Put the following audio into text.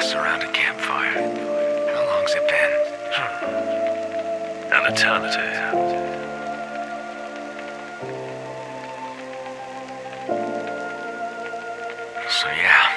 us around a campfire. How long's it been? An eternity. So yeah,